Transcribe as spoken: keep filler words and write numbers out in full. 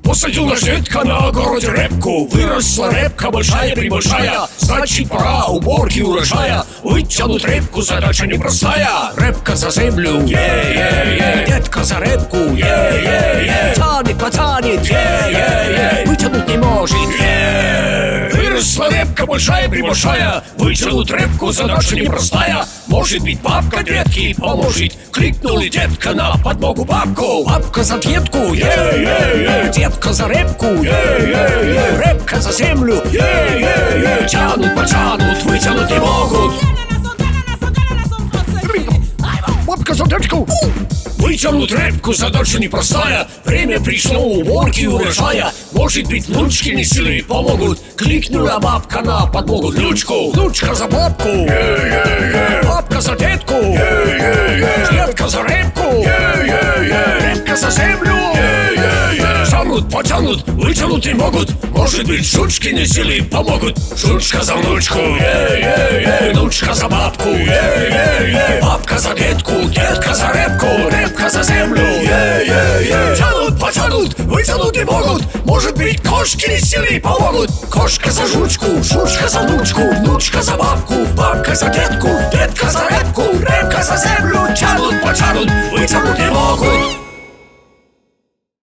Посадил наш дедка на огороде репку. Выросла репка большая-пребольшая, значит пора уборки урожая. Вытянуть репку задача непростая. Репка за землю, е-е-е, дедка за репку, е-е-е, тянет, потянет, е-е-е, вытянуть не может, е. Выросла репка большая-пребольшая, вытянуть репку задача непростая. Может быть, бабка дедке поможет. Кликнули дедка на подмогу бабку. Бабка за дедку, е-е-е, дедка за репку, е-е-е, репка за землю, е-е-е, тянут, потянут, вытянуть не могут. Бабка за дедку. Вытянуть репку задача непростая. Время пришло уборки урожая. Может быть, внучки не силы помогут. Кликнула бабка на подмогу внучку. Внучка за бабку, е-е-е, бабка за дедку, е-е-е, дедка за репку, е-е-е, репка за землю, е-е-е, тянут, потянут, вытянуть не могут. Может быть, жучки не силы помогут. Жучка за внучку, е-е-е, внучка за бабку, е-е-е, бабка за дедку, дедка за репку, репка за землю, е-е-е, тянут, потянут, вытянуть не могут. Может быть, кошки не силы помогут. Кошка за жучку, жучка за внучку, внучка за бабку, бабка за дедку, дедка за репку, репка за землю, тянут, потянут, вытянуть не могут.